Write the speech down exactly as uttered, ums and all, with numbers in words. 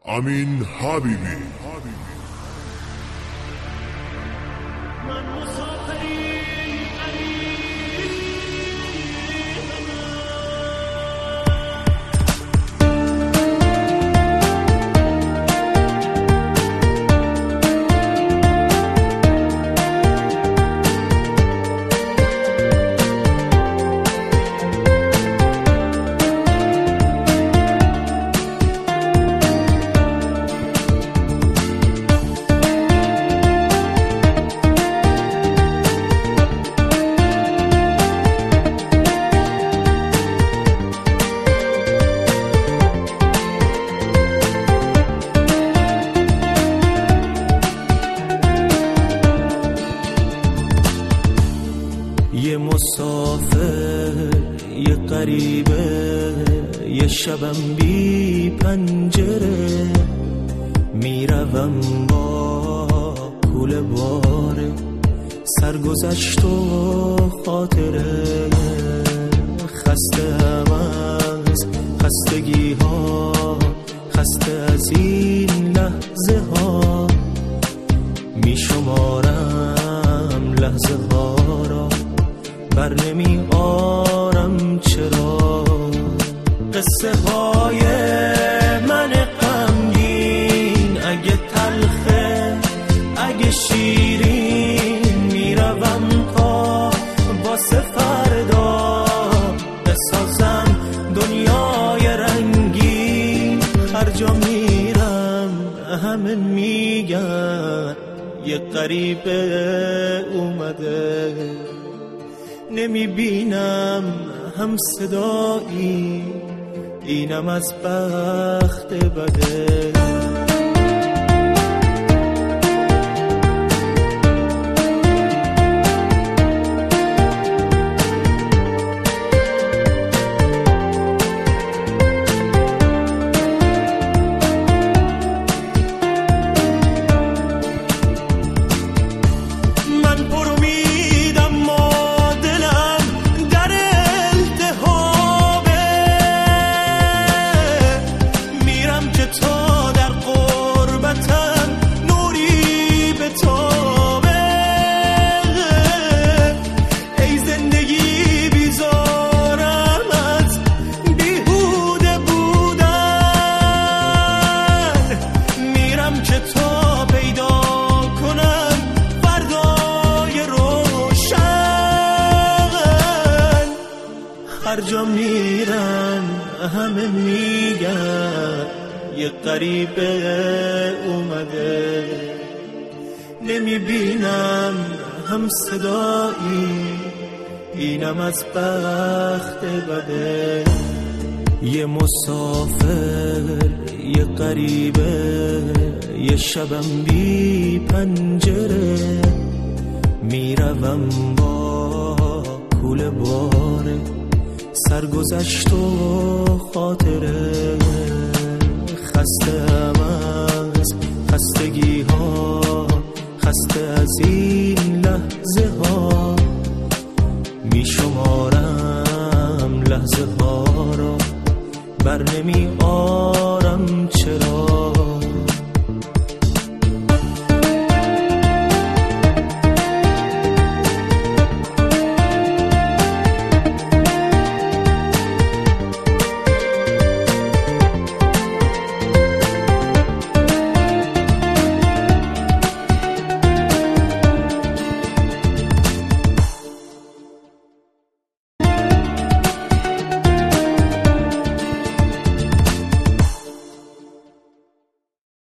امین حبیبی. یه مسافر، یه غریبه، یه شبم بی پنجره، میروم با کوله باره، سرگذشت و خاطره، خسته هم از خستگی ها، خسته از این لحظه ها، میشمارم لحظه ها را، بر نمی آرم چرا. قصه های من غمگین، اگه تلخه اگه شیرین، میروم تا واسه فردا بسازم دنیای رنگین. هر جا میرم همه میگن یه غریبه اومده، نمیبینم هم صدایی، اینم از بخت بده. هر جا میرم همه میگن یه غریبه اومده، نمیبینم هم صدایی، اینم از بخت بده. یه مسافر، یه غریبه، یه شبم بی پنجره، میروم با کوله باره، سرگذشت و خاطره، خسته هم از خستگی ها، خسته از این لحظه ها، میشمارم لحظه ها را، بر نمی